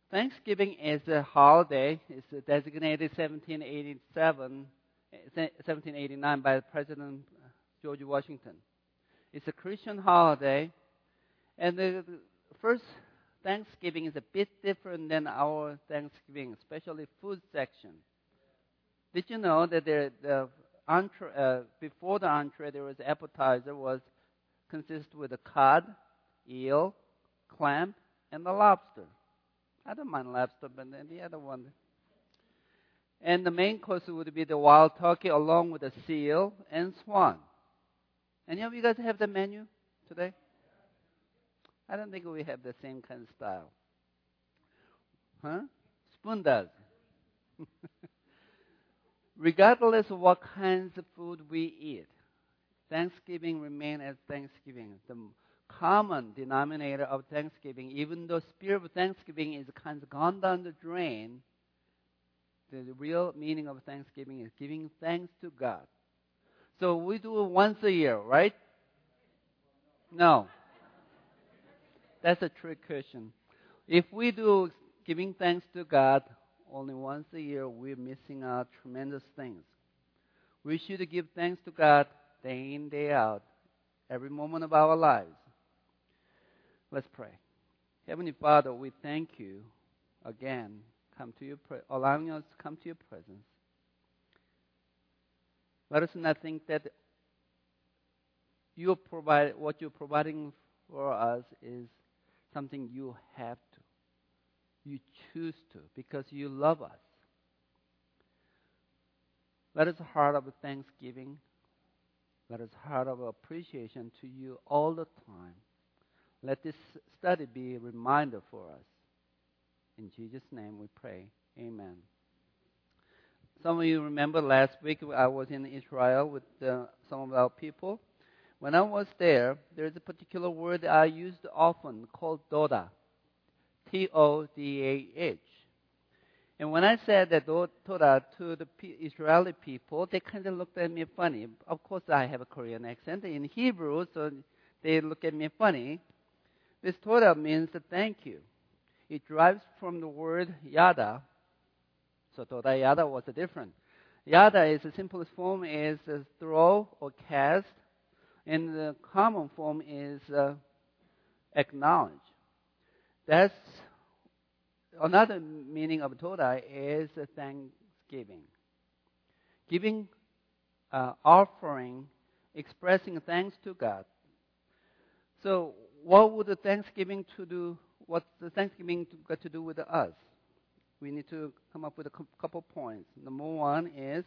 Thanksgiving is a holiday. It's designated 1789 by President George Washington. It's a Christian holiday, and the first Thanksgiving is a bit different than our Thanksgiving, especially food section. Did you know that before the entree, there was appetizer consist with a cod, eel, clam, and the lobster. I don't mind lobster, but then the other one. And the main course would be the wild turkey along with the seal and swan. Any of you guys have the menu today? I don't think we have the same kind of style. Huh? Spoon does. Regardless of what kinds of food we eat, Thanksgiving remains as Thanksgiving. The common denominator of Thanksgiving, even though spirit of Thanksgiving is kind of gone down the drain, the real meaning of Thanksgiving is giving thanks to God. So we do it once a year, right? No. That's a trick question. If we do giving thanks to God only once a year, we're missing out tremendous things. We should give thanks to God day in, day out, every moment of our lives. Let's pray. Heavenly Father, we thank you again, allowing us to come to your presence. Let us not think that what you're providing for us is something you have to. You choose to because you love us. Let us heart of thanksgiving. Let us heart of appreciation to you all the time. Let this study be a reminder for us. In Jesus' name we pray. Amen. Some of you remember last week I was in Israel with some of our people. When I was there's a particular word I used often called Todah. Todah. And when I said that Todah to the Israeli people, they kind of looked at me funny. Of course, I have a Korean accent in Hebrew, so they look at me funny. This Todah means thank you. It derives from the word yada. So Todah yada was different. Yada is the simplest form is throw or cast, and the common form is acknowledge. That's another meaning of Todah is thanksgiving. Giving, offering, expressing thanks to God. So what's the Thanksgiving got to do with us? We need to come up with a couple points. Number one is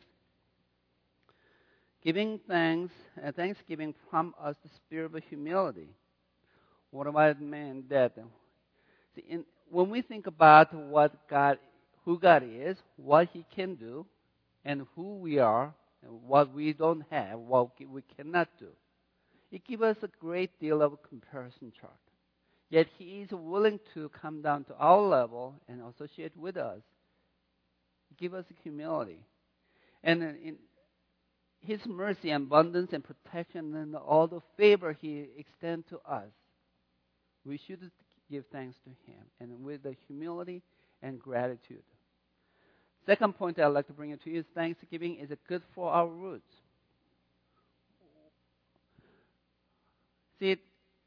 giving thanks and thanksgiving prompts us the spirit of humility. What do I mean that? See, when we think about who God is, what He can do, and who we are, and what we don't have, what we cannot do, it gives us a great deal of comparison chart. Yet He is willing to come down to our level and associate with us. Give us humility. And in His mercy, abundance, and protection, and all the favor He extends to us, we should give thanks to Him, and with the humility and gratitude. Second point I'd like to bring to you is thanksgiving is good for our roots. See,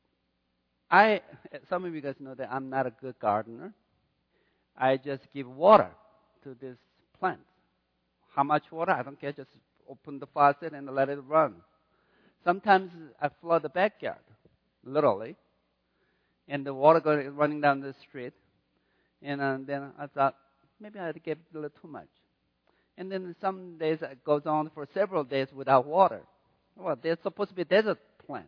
some of you guys know that I'm not a good gardener. I just give water to this plant. How much water? I don't care. Just open the faucet and let it run. Sometimes I flood the backyard, literally, and the water running down the street. And then I thought, maybe I gave a little too much. And then some days it goes on for several days without water. Well, they're supposed to be a desert plant.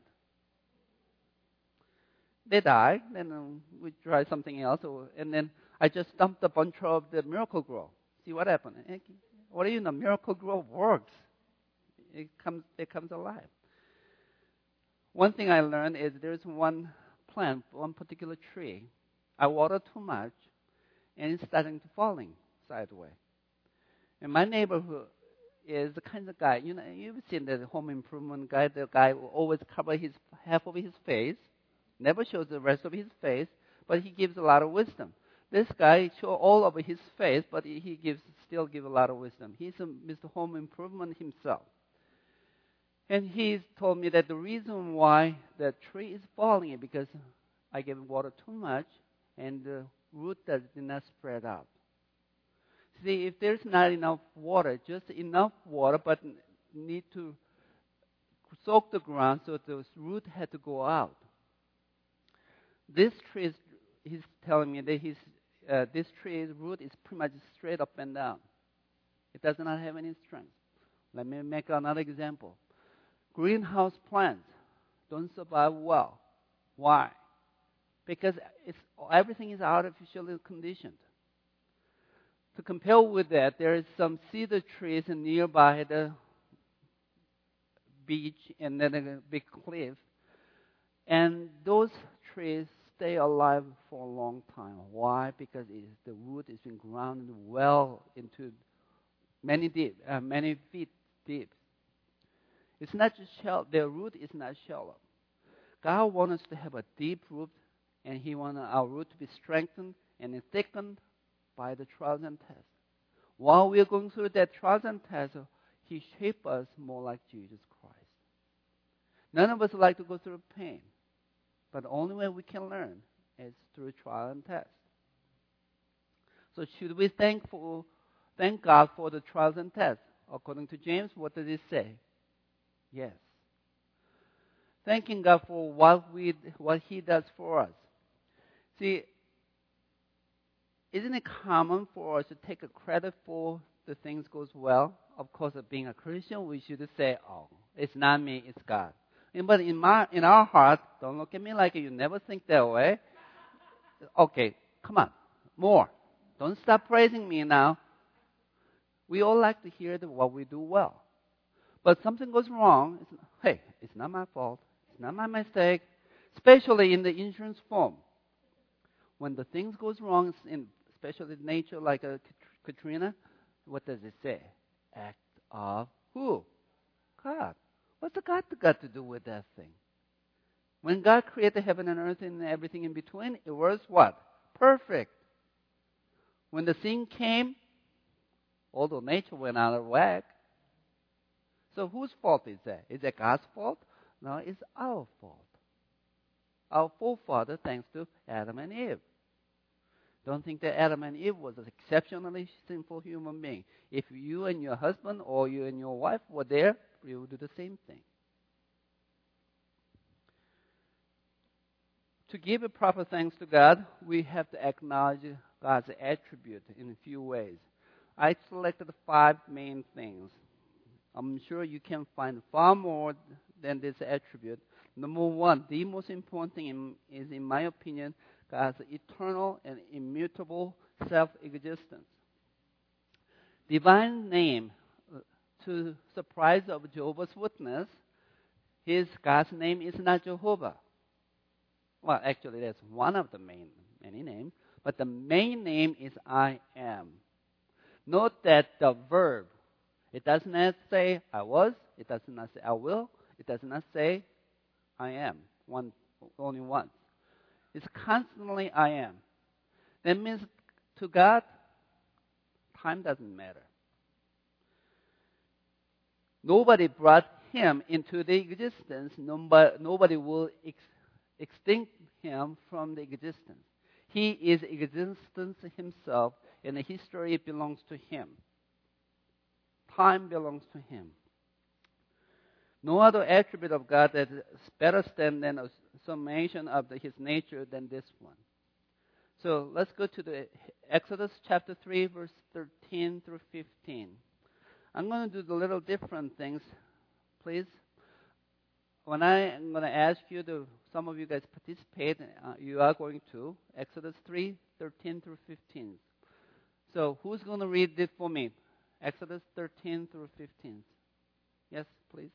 They die, then we try something else, and then I just dumped a bunch of the Miracle-Gro. See what happened? What do you know? Miracle-Gro works. It comes alive. One thing I learned is there's one plant, one particular tree. I water too much, and it's starting to falling sideways. And my neighborhood is the kind of guy, you've seen the home improvement guy, the guy who always covers half of his face, never shows the rest of his face, but he gives a lot of wisdom. This guy show all over his face, but he still give a lot of wisdom. He's a Mr. Home Improvement himself. And he told me that the reason why the tree is falling is because I gave water too much and the root did not spread out. See, if there's not enough water, just enough water, but need to soak the ground so the root had to go out. This tree, he's telling me that this tree's root is pretty much straight up and down. It does not have any strength. Let me make another example. Greenhouse plants don't survive well. Why? Because everything is artificially conditioned. To compare with that, there is some cedar trees nearby the beach and then a big cliff. And those trees stay alive for a long time. Why? Because the root has been grounded well into many feet deep. It's not just shallow. The root is not shallow. God wants us to have a deep root, and He wants our root to be strengthened and thickened by the trials and tests. While we are going through that trials and tests, He shapes us more like Jesus Christ. None of us like to go through pain, but the only way we can learn is through trial and test. So should we thank God for the trials and tests? According to James, what does it say? Yes. Thanking God for what He does for us. See, isn't it common for us to take a credit for the things goes well? Of course, being a Christian, we should say, "Oh, it's not me, it's God." But in our heart, don't look at me like you never think that way. Okay, come on, more. Don't stop praising me now. We all like to hear what we do well. But something goes wrong. It's not my fault. It's not my mistake. Especially in the insurance form. When the things goes wrong, especially in nature like Katrina, what does it say? Act of who? God. What's the God got to do with that thing? When God created heaven and earth and everything in between, it was what? Perfect. When the sin came, although nature went out of whack. So whose fault is that? Is it God's fault? No, it's our fault. Our forefather, thanks to Adam and Eve. Don't think that Adam and Eve was an exceptionally sinful human being. If you and your husband or you and your wife were there, you would do the same thing. To give a proper thanks to God, we have to acknowledge God's attribute in a few ways. I selected 5 main things. I'm sure you can find far more than this attribute. Number 1, the most important thing is, in my opinion, God's eternal and immutable self-existence. Divine name, to surprise of Jehovah's Witness, God's name is not Jehovah. Well, actually, that's one of the many names, but the main name is I am. Note that the verb, it does not say I was, it does not say I will, it does not say I am, only once. It's constantly I am. That means to God, time doesn't matter. Nobody brought Him into the existence. Nobody will extinct Him from the existence. He is existence Himself, and the history belongs to Him. Time belongs to Him. No other attribute of God that is better than a summation of His nature than this one. So let's go to the Exodus chapter 3, verse 13 through 15. I'm going to do the little different things, please. When I'm going to ask you some of you guys participate, you are going to. Exodus 3, 13 through 15. So who's going to read this for me? Exodus 13 through 15. Yes, please.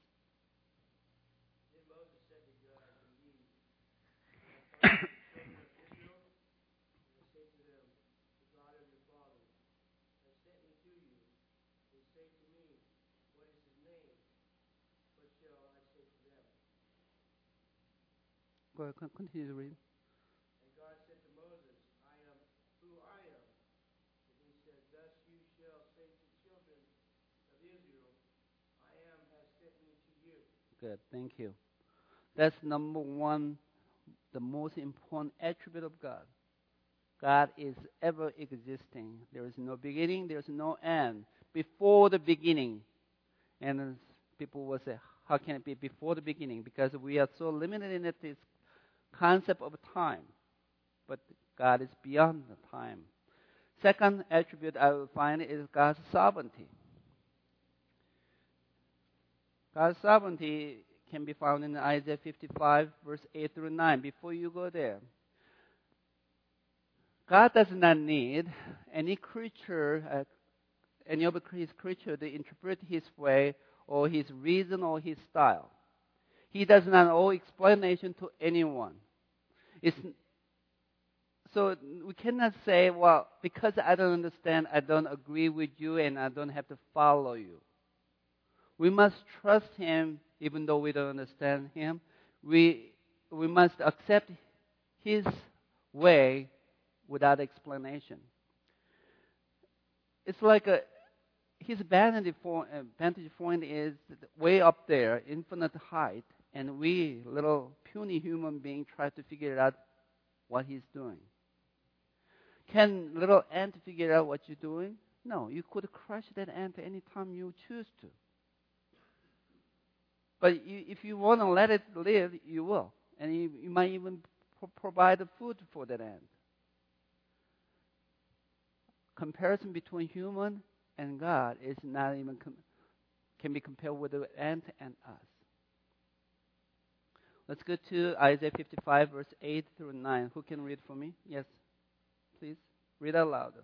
Go ahead, continue to read. And God said to Moses, I am who Good. Thank you. That's number one, the most important attribute of God. God is ever existing. There is no beginning, there is no end. Before the beginning. And people will say, how can it be before the beginning? Because we are so limited in this concept of time. But God is beyond the time. Second attribute I will find is God's sovereignty. God's sovereignty can be found in Isaiah 55, verse 8 through 9. Before you go there, God does not need any creature, any of his creature to interpret his way or his reason or his style. He does not owe explanation to anyone. So we cannot say, well, because I don't understand, I don't agree with you, and I don't have to follow you. We must trust him even though we don't understand him. We must accept his way without explanation. It's like his vantage point is way up there, infinite height, and we, little puny human beings, try to figure out what he's doing. Can little ant figure out what you're doing? No, you could crush that ant any time you choose to. But if you want to let it live, you will. And you might even provide the food for that ant. Comparison between human and God is not even can be compared with the ant and us. Let's go to Isaiah 55, verse 8 through 9. Who can read for me? Yes, please. Read out loud.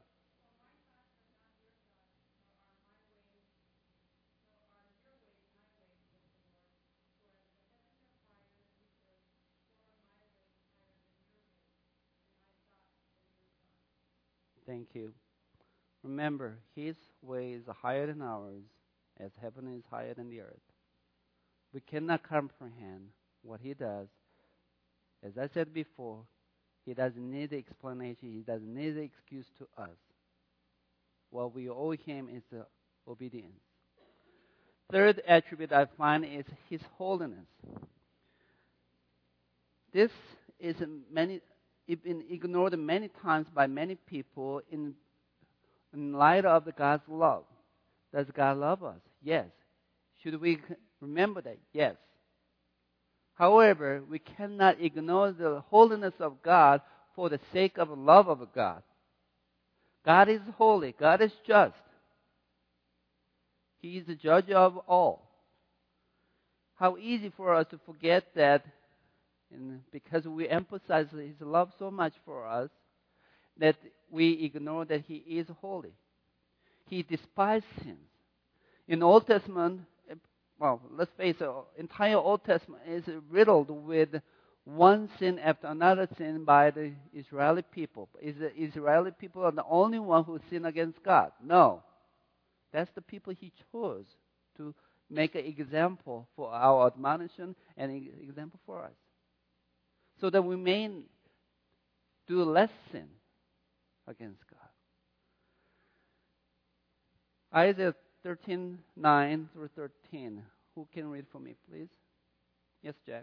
Thank you. Remember, his way is higher than ours, as heaven is higher than the earth. We cannot comprehend what he does. As I said before, he doesn't need the explanation. He doesn't need the excuse to us. What we owe him is the obedience. Third attribute I find is his holiness. This is been ignored many times by many people in light of God's love. Does God love us? Yes. Should we remember that? Yes. However, we cannot ignore the holiness of God for the sake of love of God. God is holy. God is just. He is the judge of all. How easy for us to forget that, and because we emphasize his love so much for us, that we ignore that he is holy. He despises sins. In Old Testament, well, let's face it, entire Old Testament is riddled with one sin after another sin by the Israeli people. Is the Israeli people are the only one who sin against God? No. That's the people he chose to make an example for our admonition and an example for us. So that we may do less sin against God. Isaiah 13:9 through 13. Who can read for me, please? Yes, Jack.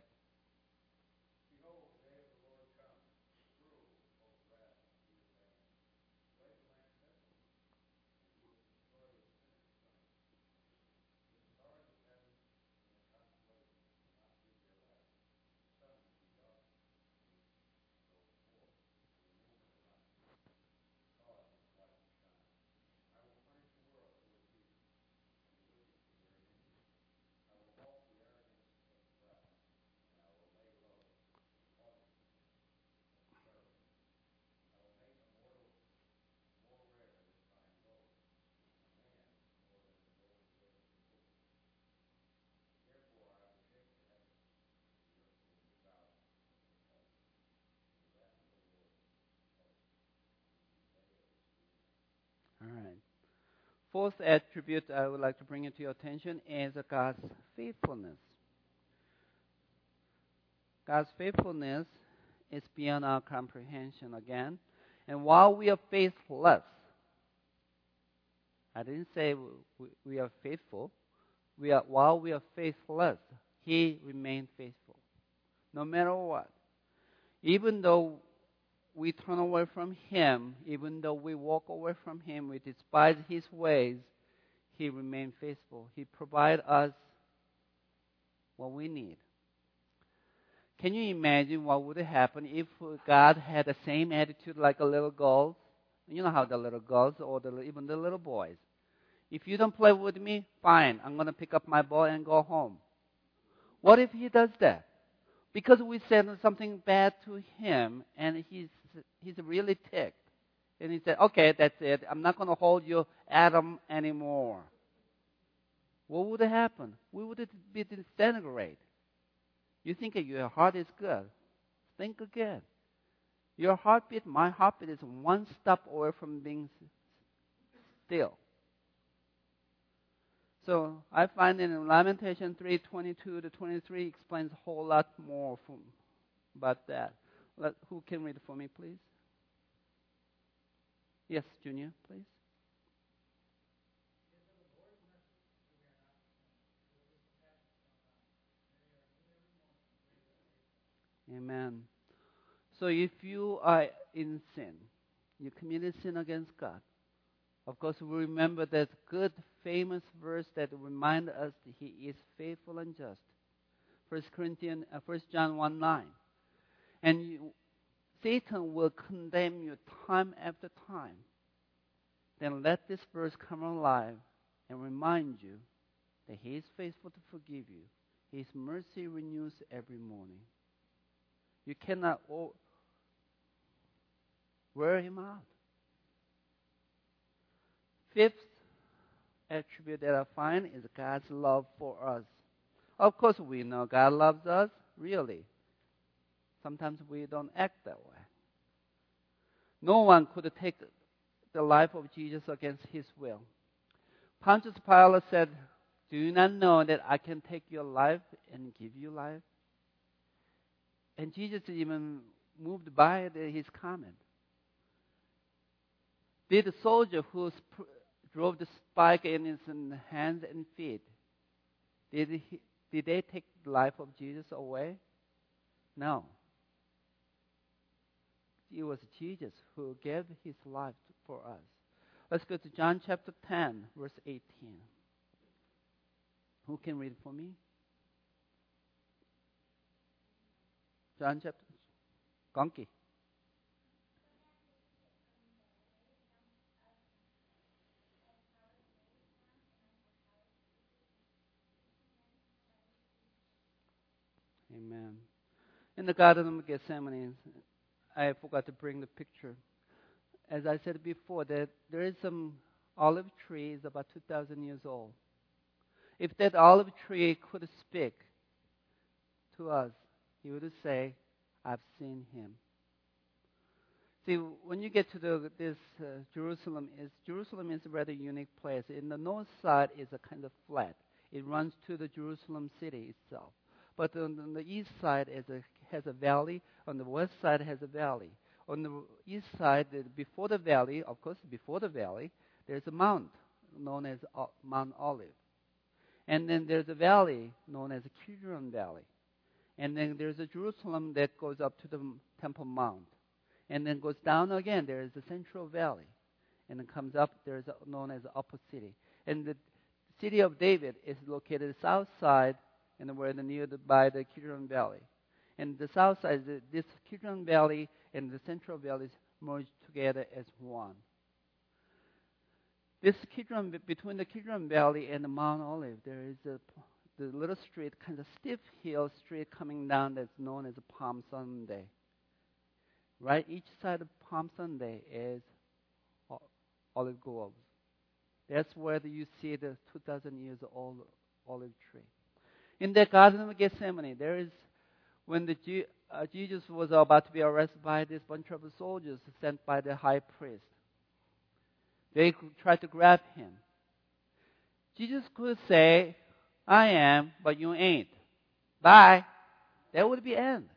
All right. Fourth attribute I would like to bring into your attention is God's faithfulness. God's faithfulness is beyond our comprehension again. And while we are faithless, I didn't say we are faithful. While we are faithless, He remained faithful. No matter what. Even though we turn away from Him, even though we walk away from Him, we despise His ways, He remained faithful. He provides us what we need. Can you imagine what would happen if God had the same attitude like a little girl? You know how the little girls or even the little boys. If you don't play with me, fine. I'm going to pick up my ball and go home. What if He does that? Because we said something bad to Him and He's really ticked. And He said, okay, that's it. I'm not going to hold you, Adam, anymore. What would happen? We would be disintegrated. You think your heart is good. Think again. Your heartbeat, my heartbeat is one step away from being still. So I find in Lamentation 3:22 to 23 explains a whole lot more about that. Who can read it for me, please? Yes, Junior, please. Amen. So if you are in sin, you committed sin against God, of course we remember that good, famous verse that reminds us that He is faithful and just. 1 John 1:9. And Satan will condemn you time after time. Then let this verse come alive and remind you that He is faithful to forgive you. His mercy renews every morning. You cannot wear Him out. Fifth attribute that I find is God's love for us. Of course, we know God loves us, really. Sometimes we don't act that way. No one could take the life of Jesus against His will. Pontius Pilate said, do you not know that I can take your life and give you life? And Jesus even moved by his comment. Did the soldier who drove the spike in his hands and feet, did they take the life of Jesus away? No. It was Jesus who gave His life for us. Let's go to John chapter 10, verse 18. Who can read for me? John chapter, Gonki. Amen. In the Garden of Gethsemane, I forgot to bring the picture. As I said before, that there is some olive trees about 2,000 years old. If that olive tree could speak to us, he would say, I've seen Him. See, when you get to Jerusalem is a rather unique place. In the north side is a kind of flat. It runs to the Jerusalem city itself. But on the east side has a valley. On the west side has a valley. On the east side, before the valley, there's a mount known as Mount Olive. And then there's a valley known as Kidron Valley. And then there's a Jerusalem that goes up to the Temple Mount. And then goes down again, there is the Central Valley. And then comes up, there is known as the Upper City. And the city of David is located south side, and we're by the Kidron Valley. And the south side, this Kidron Valley and the Central Valley merged together as one. Between the Kidron Valley and the Mount Olive, there is the little street, kind of steep hill street coming down that's known as Palm Sunday. Right, each side of Palm Sunday is olive groves. That's where you see the 2,000 years old olive tree. In the Garden of Gethsemane, there is when Jesus was about to be arrested by this bunch of soldiers sent by the high priest. They tried to grab Him. Jesus could say, I am, but you ain't. Bye. That would be end.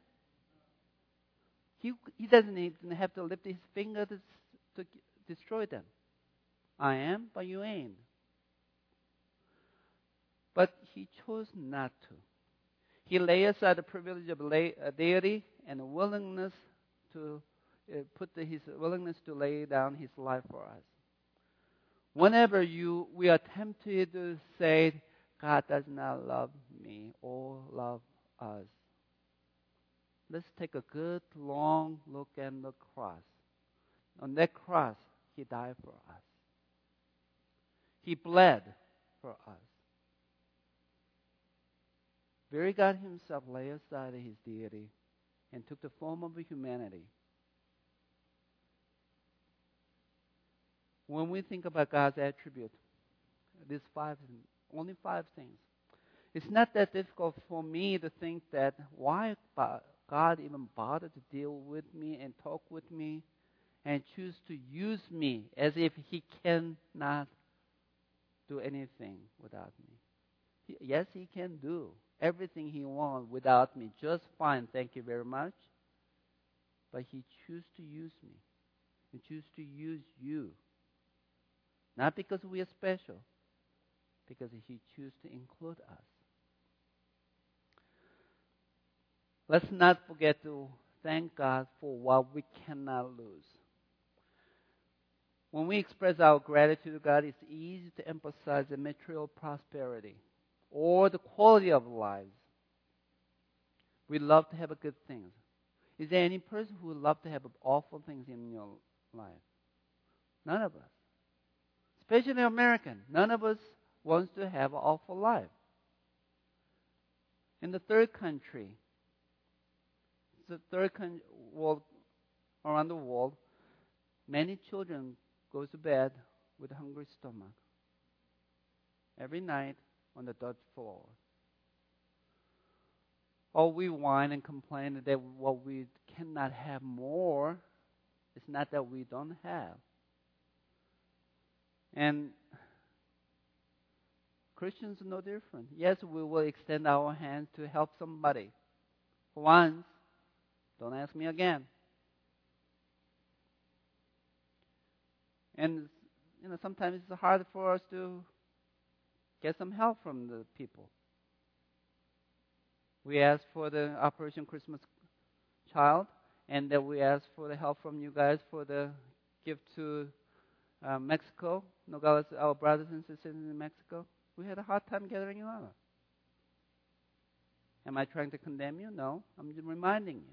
He doesn't even have to lift his finger to destroy them. I am, but you ain't. But He chose not to. He lay aside the privilege of deity and willingness to his willingness to lay down his life for us. Whenever we are tempted to say, God does not love me or love us, let's take a good long look at the cross. On that cross, he died for us. He bled for us. Very God himself laid aside his deity and took the form of humanity. When we think about God's attribute, these only five things, it's not that difficult for me to think that why God even bothered to deal with me and talk with me and choose to use me as if he cannot do anything without me. Yes, he can do everything he wants without me just fine, thank you very much. But he chooses to use me. He chooses to use you. Not because we are special, because he chooses to include us. Let's not forget to thank God for what we cannot lose. When we express our gratitude to God, it's easy to emphasize the material prosperity or the quality of lives. We love to have good things. Is there any person who would love to have awful things in your life? None of us. Especially American. None of us wants to have an awful life. In the third country, world, around the world, many children go to bed with a hungry stomach every night on the third floor. Or we whine and complain that what we cannot have more. It's not that we don't have. And Christians are no different. Yes, we will extend our hands to help somebody. For once, don't ask me again. And sometimes it's hard for us to get some help from the people. We ask for the Operation Christmas Child, and then we ask for the help from you guys for the gift to Mexico, Nogales, our brothers and sisters in Mexico. We had a hard time gathering you up. Am I trying to condemn you? No, I'm just reminding you.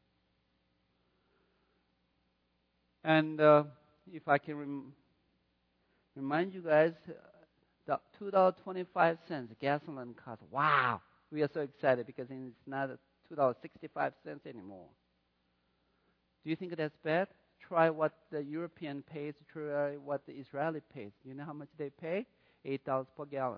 And if I can remind you guys, the $2.25 gasoline cost. Wow, we are so excited because it's not $2.65 anymore. Do you think that's bad? Try what the European pays, try what the Israeli pays. You know how much they pay? $8 per gallon.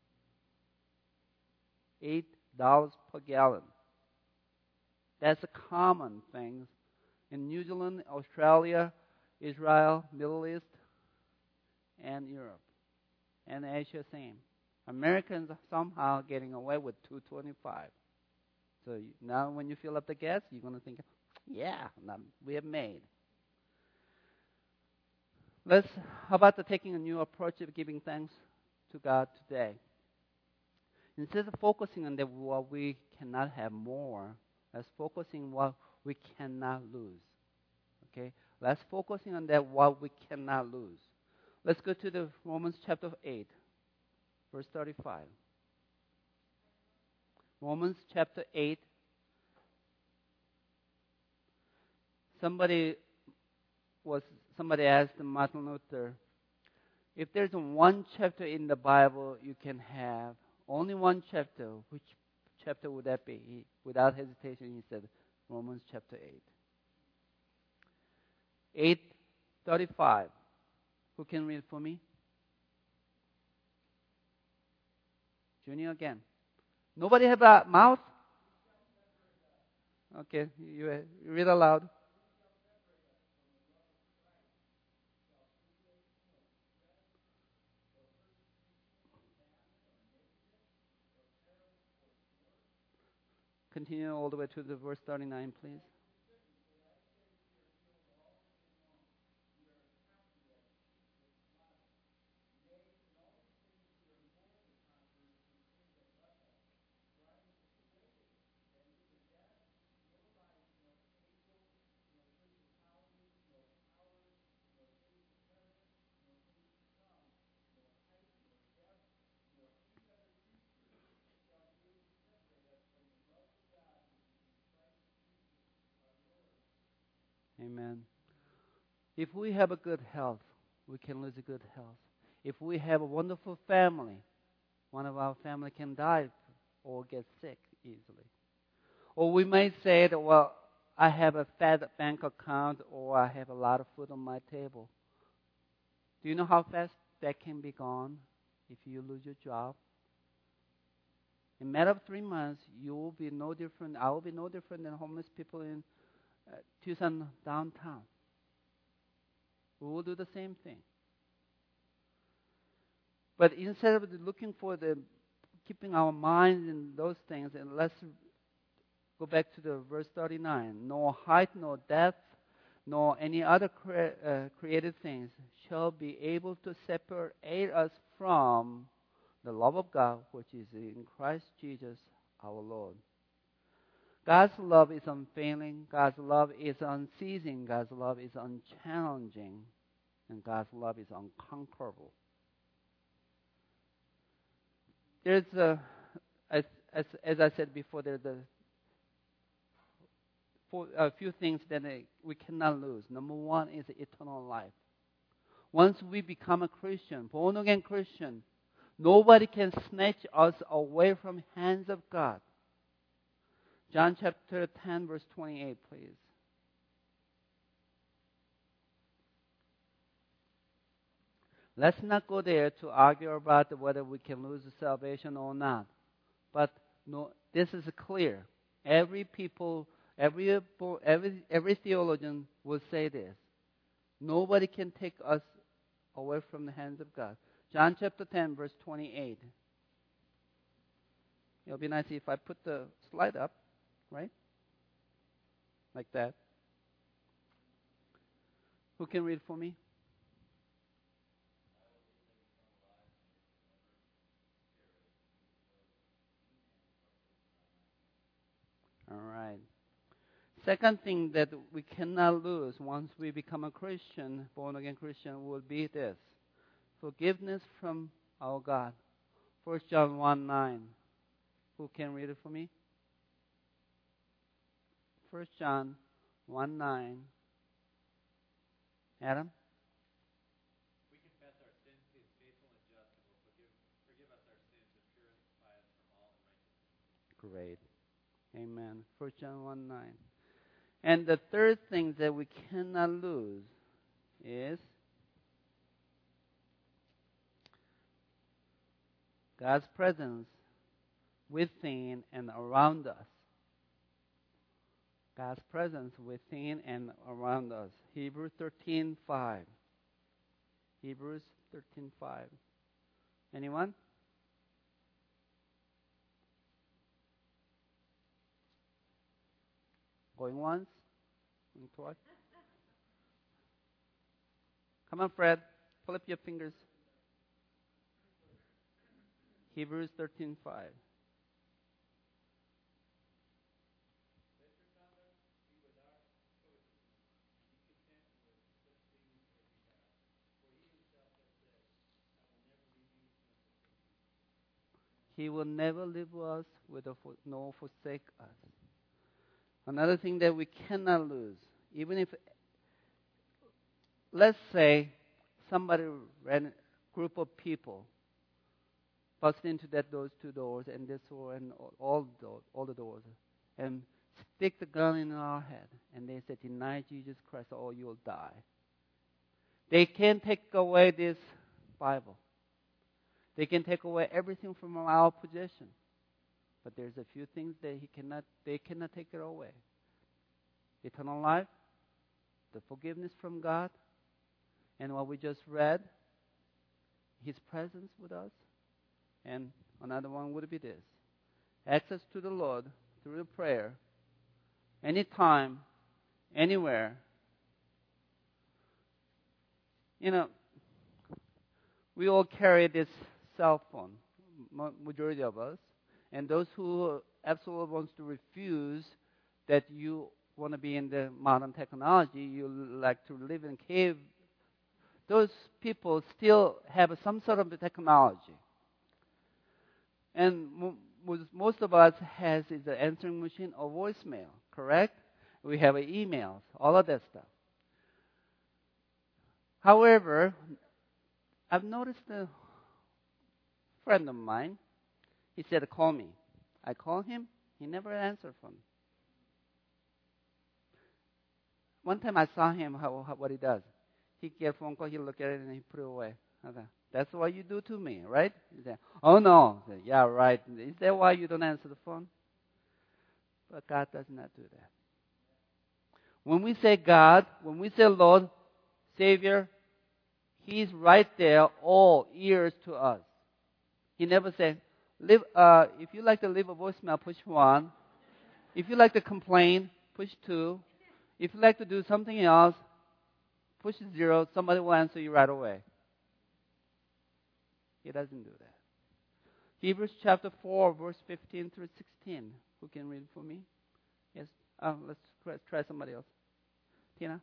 $8 per gallon. That's a common thing in New Zealand, Australia, Israel, Middle East, and Europe. And Asia, same. Americans are somehow getting away with $2.25. So now when you fill up the gas, you're going to think, yeah, we have made. How about taking a new approach of giving thanks to God today? Instead of focusing on what we cannot have more, let's focusing on what we cannot lose. Okay? Let's focusing on what we cannot lose. Let's go to the Romans chapter 8, verse 35. Romans chapter 8. Somebody asked Martin Luther, if there's one chapter in the Bible you can have, only one chapter, which chapter would that be? Without hesitation, he said, Romans chapter 8. 8:35. Who can read for me? Junior again. Nobody have a mouth? Okay, you read aloud. Continue all the way to the verse 39, please. Amen. If we have a good health, we can lose a good health. If we have a wonderful family, one of our family can die or get sick easily. Or we may say that, well, I have a fat bank account or I have a lot of food on my table. Do you know how fast that can be gone if you lose your job? In a matter of 3 months, you will be no different. I will be no different than homeless people in Tucson downtown. We will do the same thing. But instead of looking for keeping our minds in those things, and let's go back to the verse 39. No height, no depth, nor any other created things shall be able to separate us from the love of God, which is in Christ Jesus our Lord. God's love is unfailing. God's love is unceasing. God's love is unchallenging. And God's love is unconquerable. There's as I said before, there's a few things that we cannot lose. Number one is eternal life. Once we become a Christian, born again Christian, nobody can snatch us away from the hands of God. John chapter 10, verse 28, please. Let's not go there to argue about whether we can lose salvation or not. But no, this is clear. Every theologian will say this. Nobody can take us away from the hands of God. John chapter 10, verse 28. It'll be nice if I put the slide up, right? Like that. Who can read for me? All right. Second thing that we cannot lose once we become a Christian, born again Christian, will be this: forgiveness from our God. 1 John 1:9. Who can read it for me? 1 John 1:9. Adam? We confess our sins. He is faithful and just and will forgive us our sins and purify us from all unrighteousness. Great. Amen. 1 John 1:9. And the third thing that we cannot lose is God's presence within and around us. God's presence within and around us. Hebrews 13:5. Hebrews 13:5. Anyone? Going once? Going twice? Come on, Fred. Flip your fingers. Hebrews 13:5. He will never leave us nor forsake us. Another thing that we cannot lose, even if, let's say, somebody ran group of people bust into those two doors and this door and all the doors and stick the gun in our head and they said, deny Jesus Christ or you'll die. They can take away this Bible. They can take away everything from our possession. But there's a few things that they cannot take it away. Eternal life, the forgiveness from God, and what we just read, His presence with us. And another one would be this: access to the Lord through the prayer, anytime, anywhere. You know, we all carry this cell phone, majority of us. And those who absolutely wants to refuse that you want to be in the modern technology, you like to live in a cave, those people still have some sort of technology. And most of us has is an answering machine or voicemail, correct? We have emails, all of that stuff. However, I've noticed a friend of mine, he said, call me. I call him, he never answered phone. One time I saw him, what he does. He get a phone call, he look at it, and he put it away. I thought, that's what you do to me, right? He said, oh no. I said, yeah, right. Is that why you don't answer the phone? But God does not do that. When we say God, when we say Lord, Savior, He's right there, all ears to us. He never said, if you like to leave a voicemail, push 1. If you like to complain, push 2. If you like to do something else, push 0. Somebody will answer you right away. He doesn't do that. Hebrews chapter 4, verse 15 through 16. Who can read for me? Yes. Let's try somebody else. Tina?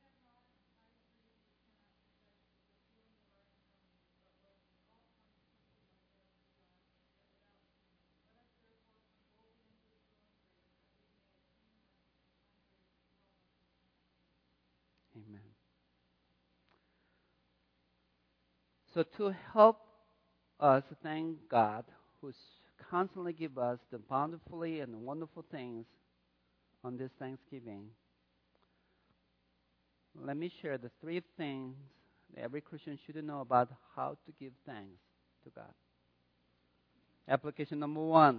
Amen. So to help us thank God, who's constantly give us the bountifully and wonderful things on this Thanksgiving, let me share the 3 things that every Christian should know about how to give thanks to God. Application number 1.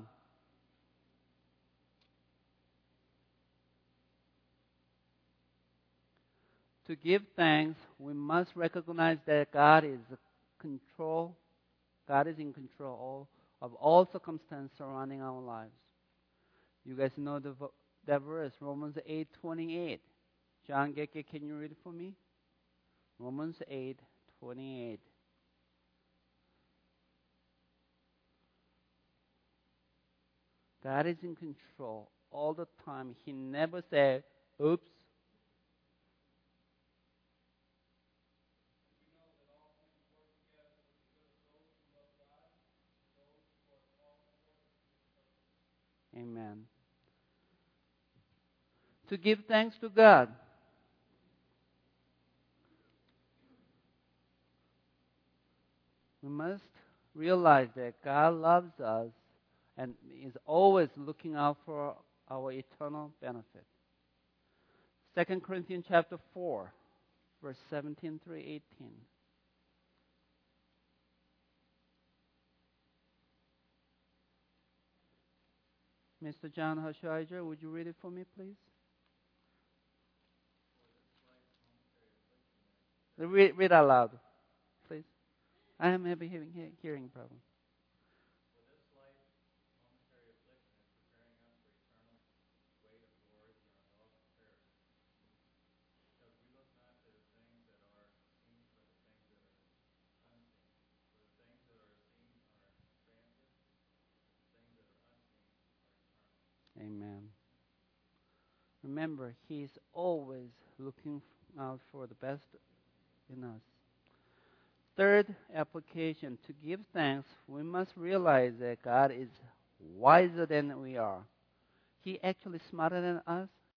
To give thanks, we must recognize that God is in control. God is in control of all circumstances surrounding our lives. You guys know that verse, Romans 8:28. John Geke, can you read it for me? Romans 8:28. God is in control all the time. He never said, oops. Amen. To give thanks to God. We must realize that God loves us and is always looking out for our eternal benefit. 2 Corinthians chapter 4, verse 17 through 18. Mr. John Hashaiger, would you read it for me, please? Read out loud, please. I am having hearing problem. Amen. Remember, He's always looking out for the best in us. Third application, to give thanks, we must realize that God is wiser than we are. He actually smarter than us,